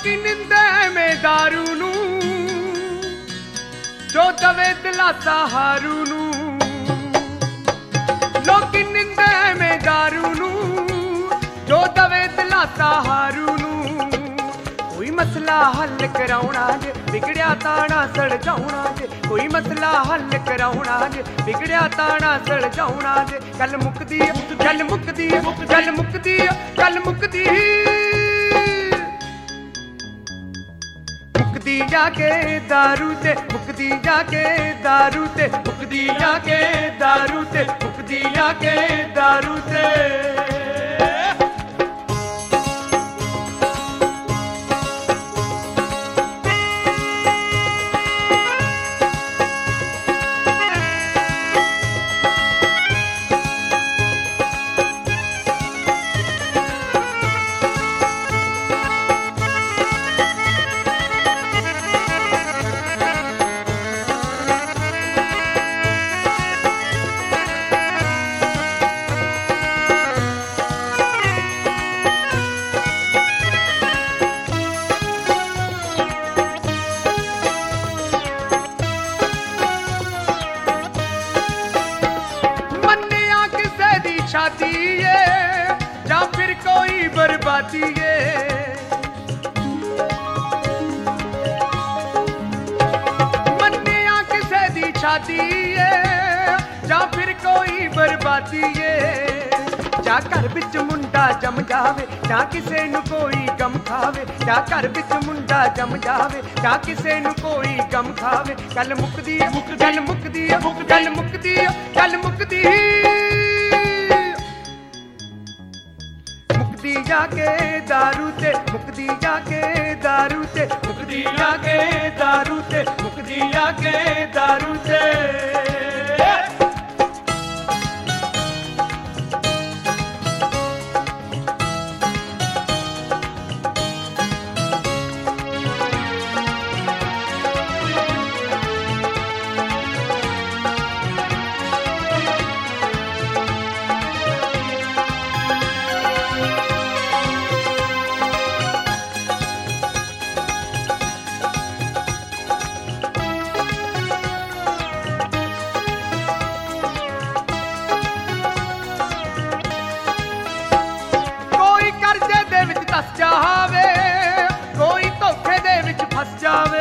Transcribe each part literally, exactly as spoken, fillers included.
ਲੋਕੀ ਨਿੰਦੇ ਐਵੇਂ ਦਾਰੂ ਨੂੰ, ਜੋ ਦਵੇ ਦਿਲਾਸਾ ਹਾਰੂ ਨੂੰ। ਲੋਕੀ ਨਿੰਦੇ ਐਵੇਂ ਦਾਰੂ ਨੂੰ, ਜੋ ਦਵੇ ਦਿਲਾਸਾ ਹਾਰੂ ਨੂੰ। ਕੋਈ ਮਸਲਾ ਹੱਲ ਕਰਾਉਣਾ ਜੇ, ਵਿਗੜਿਆ ਤਾਣਾ ਸਲਝਾਉਣਾ ਜੇ। ਕੋਈ ਮਸਲਾ ਹੱਲ ਕਰਾਉਣਾ ਜੇ, ਵਿਗੜਿਆ ਤਾਣਾ ਸਲਝਾਉਣਾ ਜੇ। ਗੱਲ ਮੁੱਕਦੀ ਏ, ਗੱਲ ਮੁੱਕਦੀ ਏ, ਗੱਲ ਮੁੱਕਦੀ ਏ, ਗੱਲ ਮੁੱਕਦੀ ਮੁੱਕਦੀ ਜਾ ਕੇ ਦਾਰੂ ਤੇ, ਮੁੱਕਦੀ ਜਾ ਕੇ ਦਾਰੂ ਤੇ, ਮੁੱਕਦੀ ਜਾ ਕੇ ਦਾਰੂ ਤੇ, ਮੁੱਕਦੀ ਜਾ ਕੇ ਦਾਰੂ ਤੇ। शादी है या फिर कोई बर्बादी है। मन्निया किसे दी शादी है या फिर कोई बर्बादी है। जा घर विच मुंडा जम जावे, जा किसे नू कोई गम खावे। जा घर विच मुंडा जम जावे, जा किसे नू कोई गम खावे। गल मुकदी है, गल मुकदी है, गल मुकदी है, गल मुकदी मुकदी जाके दारू ते, मुकदी जाके दारू ते, मुकदी जाके दारू ते, मुकदी जाके दारू ते। फस जावे कोई धोखे दे विच फस जावे।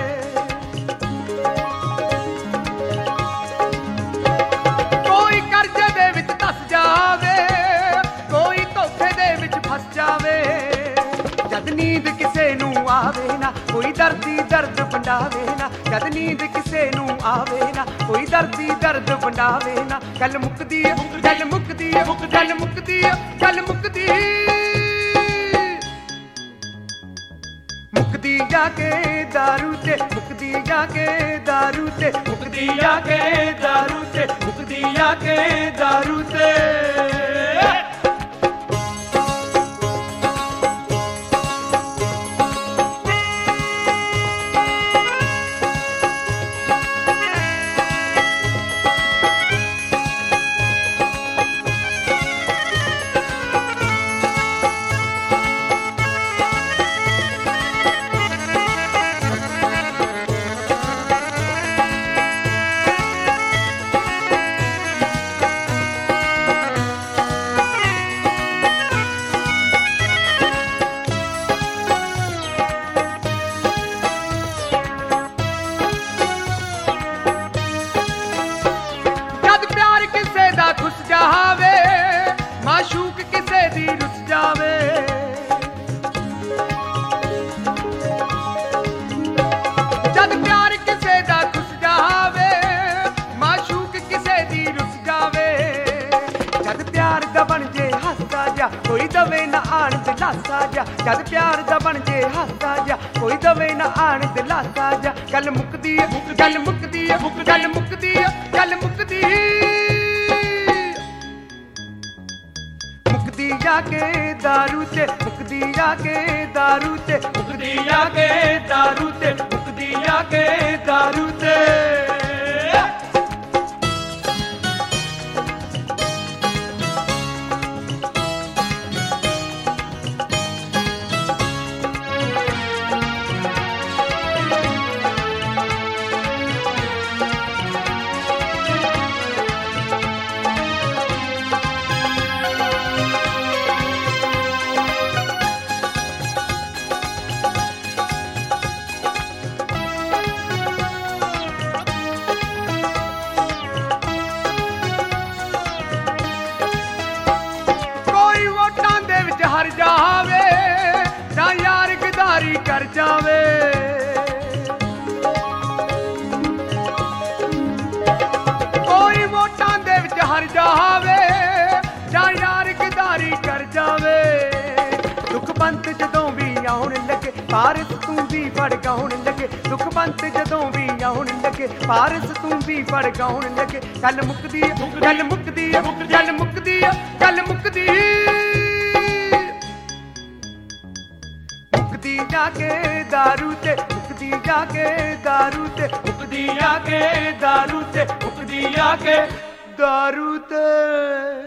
कोई कर्जे दे विच धस जावे, कोई धोखे दे विच फस जावे। जद नींद किसे नू आवे ना, कोई दर्दी दर्द वंडावे ना। जद नींद किसे नू आवे ना, कोई दर्दी दर्द वंडावे ना। गल मुकदी है, गल मुकदी है, गल मुकदी है, गल मुकदी मुकदी जाके दारू ते, मुकदी जाके दारू ते, मुकदी जाके दारू ते, मुकदी जाके दारू ते। माशूक किसे दी रुस जावे। जद प्यार किसे दा खुस जावे, माशूक किसे दी रुस जावे। जद प्यार दा बन जे हासा जा, कोई दवे ना आन दिलासा जा। जद प्यार दा बन जे हासा जा, कोई दवे ना आन दिलासा जा। गल मुकदी है, गल मुकदी है, गल मुकदी है, गल मुकदी मुकदी जाके दारू ते, मुकदी जाके दारू ते, मुकदी जाके दारू ते, मुकदी जाके दारू ते। ਪਾਰਸ ਤੂੰ ਵੀ ਫੜ ਗਾਉਣ ਲੱਗੇ, ਦੁੱਖ ਬੰਤ ਜਦੋਂ ਵੀ ਆਉਣ ਲੱਗੇ, ਪਾਰਸ ਤੂੰ ਵੀ ਫੜ ਗਾਉਣ ਲੱਗੇ। ਗੱਲ ਮੁੱਕਦੀ ਏ ਗੱਲ ਮੁੱਕਦੀ ਏ ਗੱਲ ਮੁੱਕਦੀ ਏ ਗੱਲ ਮੁੱਕਦੀ ਮੁੱਕਦੀ ਜਾ ਕੇ ਦਾਰੂ ਤੇ, ਮੁੱਕਦੀ ਜਾ ਕੇ ਦਾਰੂ ਤੇ, ਮੁੱਕਦੀ ਜਾ ਕੇ ਦਾਰੂ ਤੇ, ਮੁੱਕਦੀ ਜਾ ਕੇ ਦਾਰੂ ਤੇ।